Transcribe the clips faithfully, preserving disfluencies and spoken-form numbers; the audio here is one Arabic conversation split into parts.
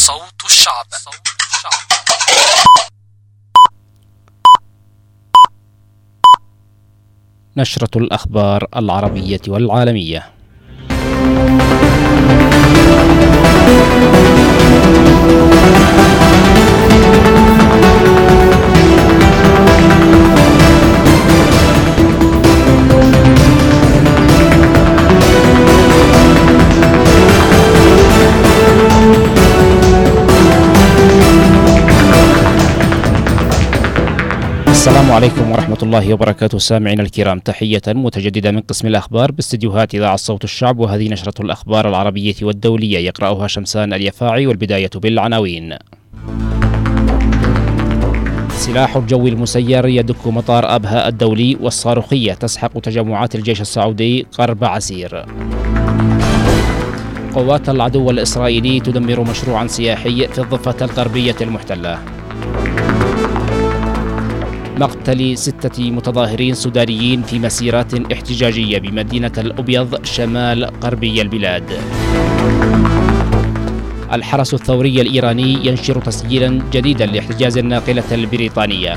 صوت الشعب. صوت الشعب. نشرة الأخبار العربية والعالمية. السلام عليكم ورحمة الله وبركاته. سامعين الكرام، تحية متجددة من قسم الأخبار باستديوهات إذاعة صوت الشعب، وهذه نشرة الأخبار العربية والدولية يقرأها شمسان اليفاعي، والبداية بالعناوين. سلاح الجو المسير يدك مطار أبها الدولي، والصاروخية تسحق تجمعات الجيش السعودي قرب عسير. قوات العدو الإسرائيلي تدمر مشروعا سياحي في الضفة الغربية المحتلة. مقتل ستة متظاهرين سودانيين في مسيرات احتجاجية بمدينة الأبيض شمال غربي البلاد. الحرس الثوري الإيراني ينشر تسجيلا جديدا لاحتجاز الناقلة البريطانية.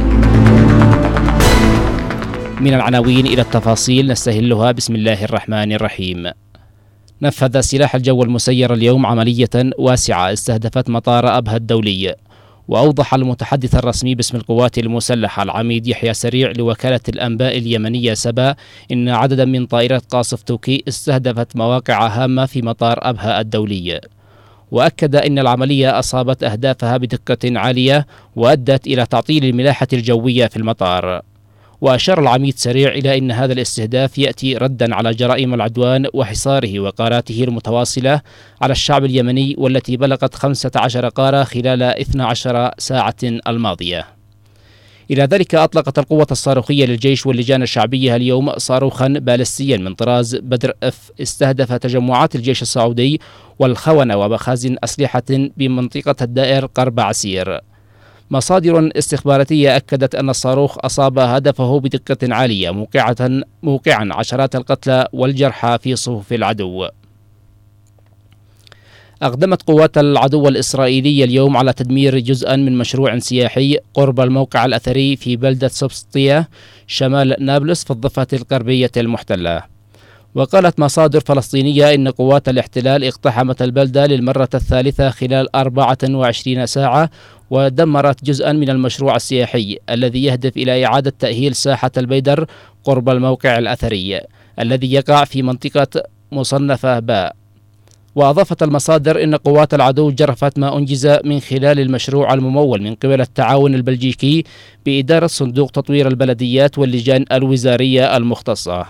من العناوين إلى التفاصيل نستهلها. بسم الله الرحمن الرحيم. نفذ سلاح الجو المسير اليوم عملية واسعة استهدفت مطار أبها الدولي. وأوضح المتحدث الرسمي باسم القوات المسلحة العميد يحيى سريع لوكالة الأنباء اليمنية سبا إن عددا من طائرات قاصف توكي استهدفت مواقع هامة في مطار أبها الدولي. وأكد إن العملية أصابت أهدافها بدقة عالية وأدت إلى تعطيل الملاحة الجوية في المطار. وأشار العميد سريع إلى أن هذا الاستهداف يأتي ردا على جرائم العدوان وحصاره وقاراته المتواصلة على الشعب اليمني، والتي بلغت خمسة عشر قارة خلال اثنتي عشرة ساعة الماضية. إلى ذلك أطلقت القوة الصاروخية للجيش واللجان الشعبية اليوم صاروخا باليستيا من طراز بدر اف استهدف تجمعات الجيش السعودي والخونة ومخازن أسلحة بمنطقة الدائر قرب عسير. مصادر استخباراتية أكدت أن الصاروخ أصاب هدفه بدقة عالية، موقعة موقعا عشرات القتلى والجرحى في صفوف العدو. أقدمت قوات العدو الإسرائيلي اليوم على تدمير جزءا من مشروع سياحي قرب الموقع الأثري في بلدة سبسطية شمال نابلس في الضفة الغربية المحتلة. وقالت مصادر فلسطينية إن قوات الاحتلال اقتحمت البلدة للمرة الثالثة خلال أربعة وعشرين ساعة، ودمرت جزءا من المشروع السياحي الذي يهدف إلى إعادة تأهيل ساحة البيدر قرب الموقع الأثري الذي يقع في منطقة مصنفة باء. وأضافت المصادر إن قوات العدو جرفت ما أنجز من خلال المشروع الممول من قبل التعاون البلجيكي بإدارة صندوق تطوير البلديات واللجان الوزارية المختصة.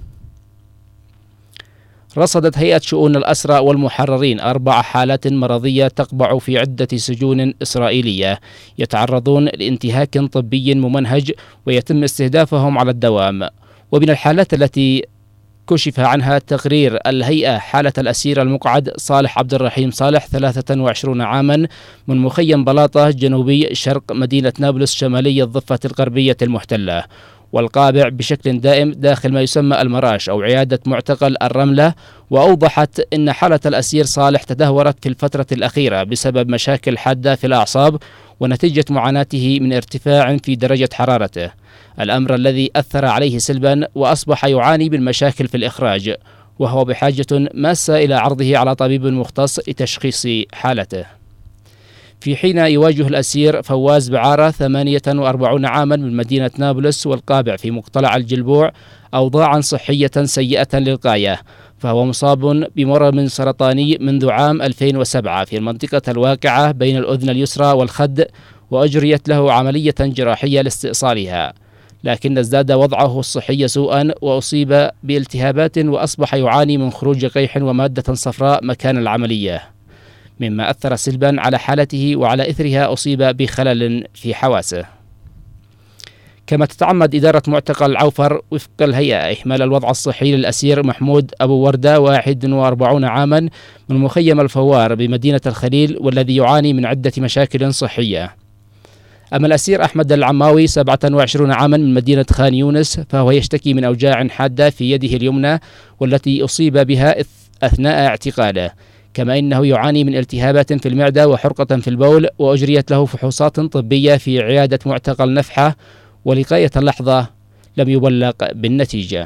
رصدت هيئة شؤون الأسرى والمحررين أربع حالات مرضية تقبع في عدة سجون إسرائيلية يتعرضون لانتهاك طبي ممنهج ويتم استهدافهم على الدوام. ومن الحالات التي كشف عنها تقرير الهيئة حالة الأسير المقعد صالح عبد الرحيم صالح ثلاثة وعشرين عاما من مخيم بلاطة جنوبي شرق مدينة نابلس شمالي الضفة الغربية المحتلة، والقابع بشكل دائم داخل ما يسمى المراش أو عيادة معتقل الرملة. وأوضحت أن حالة الأسير صالح تدهورت في الفترة الأخيرة بسبب مشاكل حادة في الأعصاب ونتيجة معاناته من ارتفاع في درجة حرارته، الأمر الذي أثر عليه سلبا وأصبح يعاني من مشاكل في الإخراج، وهو بحاجة ماسة إلى عرضه على طبيب مختص لتشخيص حالته. في حين يواجه الأسير فواز بعارة ثمانية وأربعين عاما من مدينة نابلس والقابع في مقتلع الجلبوع أوضاعا صحية سيئة للغاية، فهو مصاب بمرض سرطاني منذ عام ألفين وسبعة في المنطقة الواقعة بين الأذن اليسرى والخد، وأجريت له عملية جراحية لاستئصالها، لكن ازداد وضعه الصحي سوءا وأصيب بالتهابات وأصبح يعاني من خروج قيح ومادة صفراء مكان العملية، مما أثر سلبا على حالته، وعلى إثرها أصيب بخلل في حواسه. كما تتعمد إدارة معتقل عوفر وفق الهيئة إحمال الوضع الصحي للأسير محمود أبو وردة واحد وأربعين عاما من مخيم الفوار بمدينة الخليل، والذي يعاني من عدة مشاكل صحية. أما الأسير أحمد العماوي سبعة وعشرين عاما من مدينة خان يونس، فهو يشتكي من أوجاع حادة في يده اليمنى والتي أصيب بها أثناء اعتقاله، كما إنه يعاني من التهابات في المعدة وحرقة في البول، وأجريت له فحوصات طبية في عيادة معتقل نفحة، ولغاية اللحظة لم يبلغ بالنتيجة.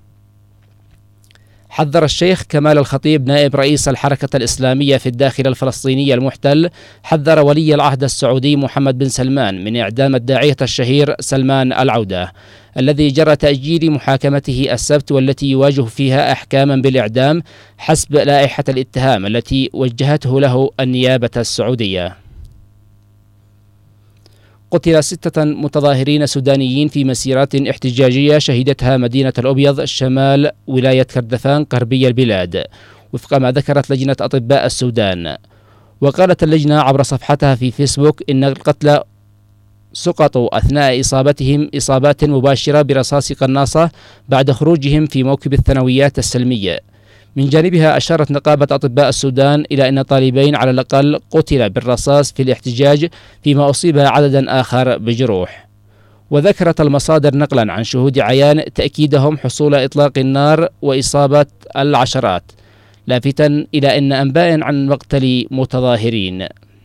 حذر الشيخ كمال الخطيب نائب رئيس الحركة الإسلامية في الداخل الفلسطيني المحتل، حذر ولي العهد السعودي محمد بن سلمان من إعدام الداعية الشهير سلمان العودة الذي جرى تأجيل محاكمته السبت، والتي يواجه فيها أحكاما بالإعدام حسب لائحة الاتهام التي وجهته له النيابة السعودية. قتل ستة متظاهرين سودانيين في مسيرات احتجاجية شهدتها مدينة الأبيض شمال ولاية كردفان غربي البلاد، وفق ما ذكرت لجنة أطباء السودان. وقالت اللجنة عبر صفحتها في فيسبوك إن القتلى سقطوا أثناء إصابتهم إصابات مباشرة برصاص قناصة بعد خروجهم في موكب الثانويات السلمية. من جانبها أشارت نقابة أطباء السودان إلى أن طالبين على الأقل قتلا بالرصاص في الاحتجاج، فيما أصيب عددا آخر بجروح. وذكرت المصادر نقلا عن شهود عيان تأكيدهم حصول إطلاق النار وإصابة العشرات، لافتا إلى أن أنباء عن مقتل متظاهرين.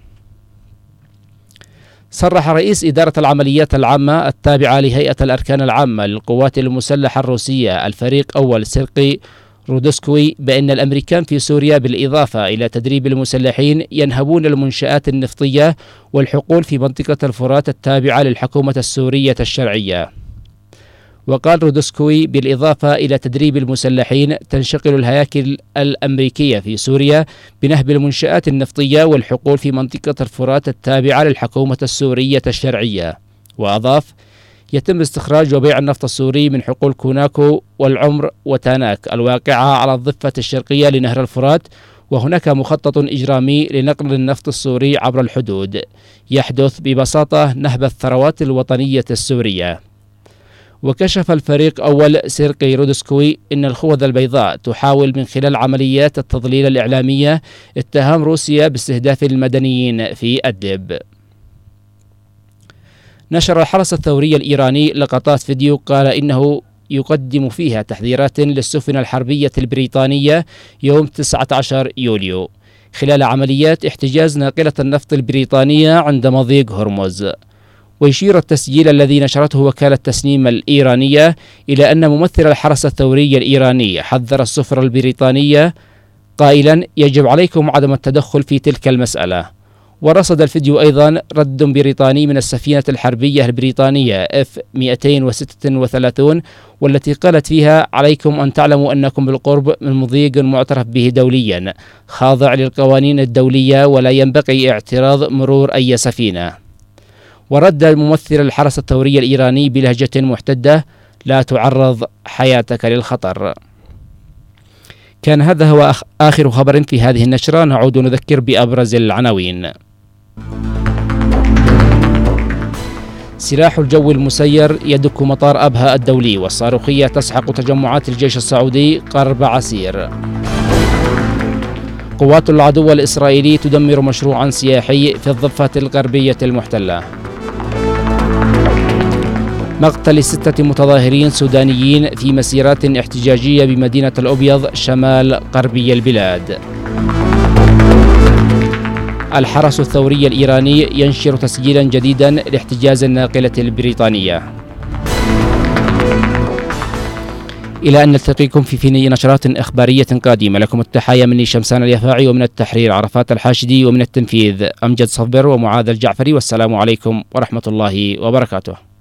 صرح رئيس إدارة العمليات العامة التابعة لهيئة الأركان العامة للقوات المسلحة الروسية الفريق أول سيرقي رودسكوي بأن الأمريكان في سوريا بالإضافة إلى تدريب المسلحين ينهبون المنشآت النفطية والحقول في منطقة الفرات التابعة للحكومة السورية الشرعية. وقال رودسكوي بالإضافة إلى تدريب المسلحين تنشغل الهياكل الأمريكية في سوريا بنهب المنشآت النفطية والحقول في منطقة الفرات التابعة للحكومة السورية الشرعية. وأضاف يتم استخراج وبيع النفط السوري من حقول كوناكو والعمر وتاناك الواقعة على الضفة الشرقية لنهر الفرات، وهناك مخطط إجرامي لنقل النفط السوري عبر الحدود. يحدث ببساطة نهب الثروات الوطنية السورية. وكشف الفريق أول سيرقي رودسكوي إن الخوذة البيضاء تحاول من خلال عمليات التضليل الإعلامية اتهام روسيا باستهداف المدنيين في أدلب. نشر الحرس الثوري الإيراني لقطات فيديو قال إنه يقدم فيها تحذيرات للسفن الحربية البريطانية يوم تسعة عشر يوليو خلال عمليات احتجاز ناقلة النفط البريطانية عند مضيق هرمز. ويشير التسجيل الذي نشرته وكالة تسنيم الإيرانية إلى أن ممثل الحرس الثوري الإيراني حذر السفن البريطانية قائلا يجب عليكم عدم التدخل في تلك المسألة. ورصد الفيديو أيضا رد بريطاني من السفينة الحربية البريطانية إف مئتين وستة وثلاثين والتي قالت فيها عليكم أن تعلموا أنكم بالقرب من مضيق معترف به دوليا خاضع للقوانين الدولية ولا ينبغي اعتراض مرور أي سفينة. ورد ممثل الحرس الثوري الإيراني بلهجة محتدة لا تعرض حياتك للخطر. كان هذا هو آخر خبر في هذه النشرة. نعود نذكر بأبرز العناوين. سلاح الجو المسير يدك مطار أبها الدولي، والصاروخية تسحق تجمعات الجيش السعودي قرب عسير. قوات العدو الإسرائيلي تدمر مشروعا سياحي في الضفة الغربية المحتلة. مقتل ستة متظاهرين سودانيين في مسيرات احتجاجية بمدينة الأبيض شمال غربي البلاد. الحرس الثوري الإيراني ينشر تسجيلا جديدا لاحتجاز الناقلة البريطانية. إلى أن نلتقيكم في في نشرات إخبارية قادمة. لكم التحايا مني شمسان اليافاعي، ومن التحرير عرفات الحاشدي، ومن التنفيذ أمجد صبر ومعاذ الجعفري، والسلام عليكم ورحمة الله وبركاته.